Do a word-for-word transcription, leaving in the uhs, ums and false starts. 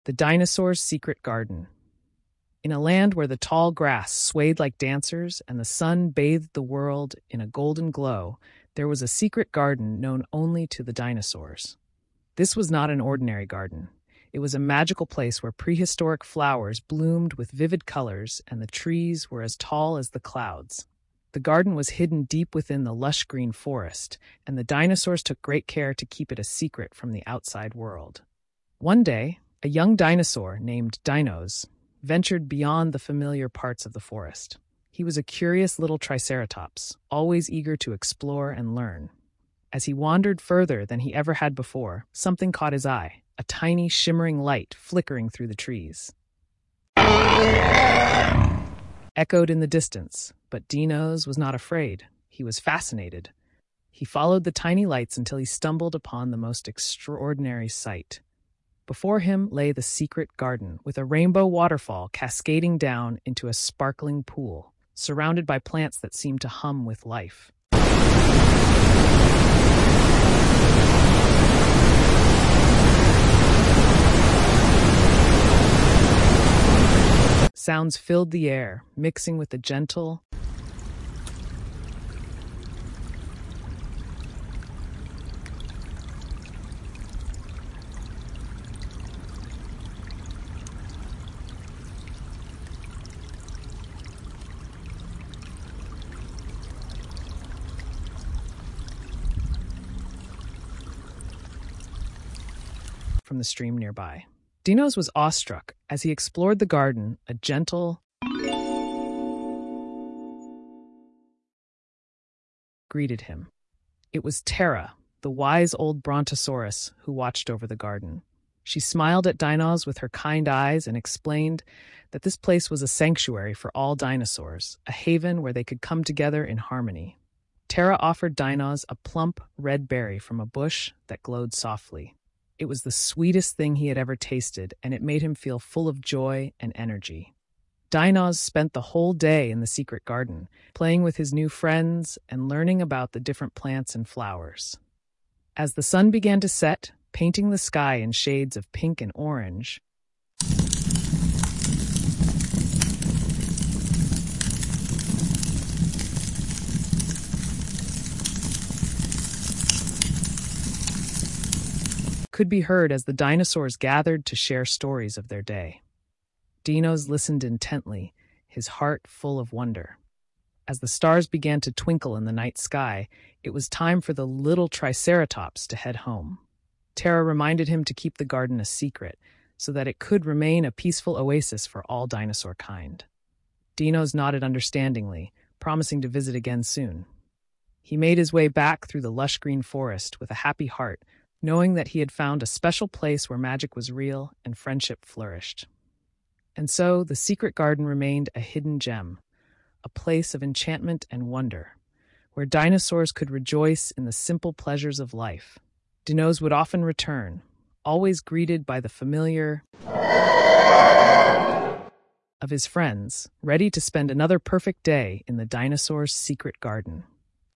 The Dinosaur's Secret Garden. In a land where the tall grass swayed like dancers and the sun bathed the world in a golden glow, there was a secret garden known only to the dinosaurs. This was not an ordinary garden. It was a magical place where prehistoric flowers bloomed with vivid colors and the trees were as tall as the clouds. The garden was hidden deep within the lush green forest, and the dinosaurs took great care to keep it a secret from the outside world. One day, a young dinosaur named Dinos ventured beyond the familiar parts of the forest. He was a curious little triceratops, always eager to explore and learn. As he wandered further than he ever had before, something caught his eye, a tiny shimmering light flickering through the trees. Echoed in the distance, but Dinos was not afraid. He was fascinated. He followed the tiny lights until he stumbled upon the most extraordinary sight. Before him lay the secret garden, with a rainbow waterfall cascading down into a sparkling pool, surrounded by plants that seemed to hum with life. Sounds filled the air, mixing with the gentle from the stream nearby. Dinos was awestruck as he explored the garden. A gentle greeted him. It was Terra, the wise old brontosaurus who watched over the garden. She smiled at Dinos with her kind eyes and explained that this place was a sanctuary for all dinosaurs, a haven where they could come together in harmony. Terra offered Dinos a plump red berry from a bush that glowed softly. It was the sweetest thing he had ever tasted, and it made him feel full of joy and energy. Dinos spent the whole day in the secret garden, playing with his new friends and learning about the different plants and flowers. As the sun began to set, painting the sky in shades of pink and orange, could be heard as the dinosaurs gathered to share stories of their day. Dinos listened intently, his heart full of wonder. As the stars began to twinkle in the night sky, it was time for the little triceratops to head home. Terra reminded him to keep the garden a secret, so that it could remain a peaceful oasis for all dinosaur kind. Dinos nodded understandingly, promising to visit again soon. He made his way back through the lush green forest with a happy heart, knowing that he had found a special place where magic was real and friendship flourished. And so the secret garden remained a hidden gem, a place of enchantment and wonder, where dinosaurs could rejoice in the simple pleasures of life. Dinos would often return, always greeted by the familiar of his friends, ready to spend another perfect day in the dinosaur's secret garden.